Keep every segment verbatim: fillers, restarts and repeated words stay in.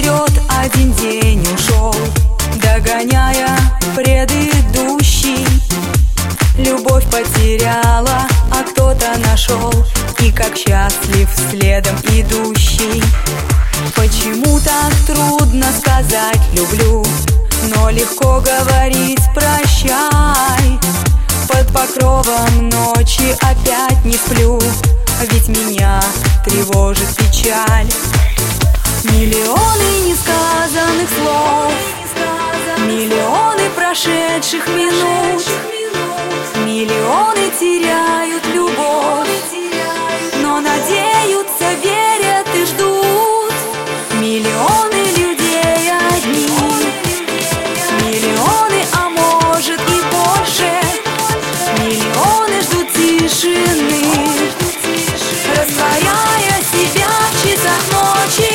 идет, один день ушел, догоняя предыдущий. Любовь потеряла, а кто-то нашел, и как счастлив следом идущий. Почему так трудно сказать люблю, но легко говорить прощай? Под покровом ночи опять не сплю, ведь меня тревожит печаль. Миллионы несказанных слов, миллионы прошедших минут, миллионы теряют любовь, но надеются, верят и ждут. Миллионы людей одни, миллионы, а может и больше, миллионы ждут тишины, растворяя себя в часах ночи.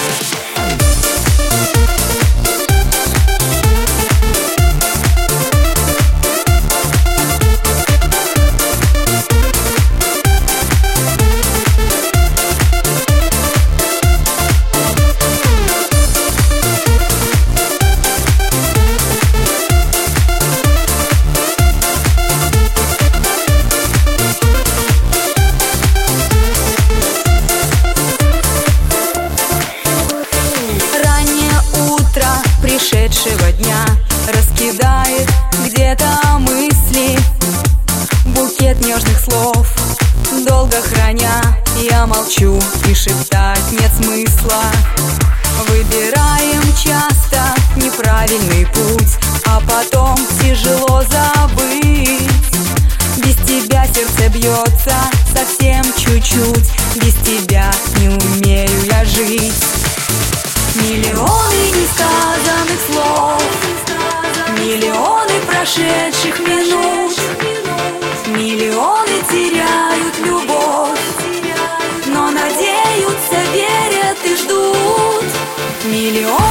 Пришедшего дня раскидает где-то мысли, букет нежных слов долго храня. Я молчу, и шептать нет смысла. Выбираем часто неправильный путь, а потом тяжело забыть. Без тебя сердце бьется совсем чуть-чуть, без тебя не умею я жить. Миллионы несказанных слов, миллионы прошедших минут, миллионы теряют любовь, но надеются, верят и ждут. Миллионы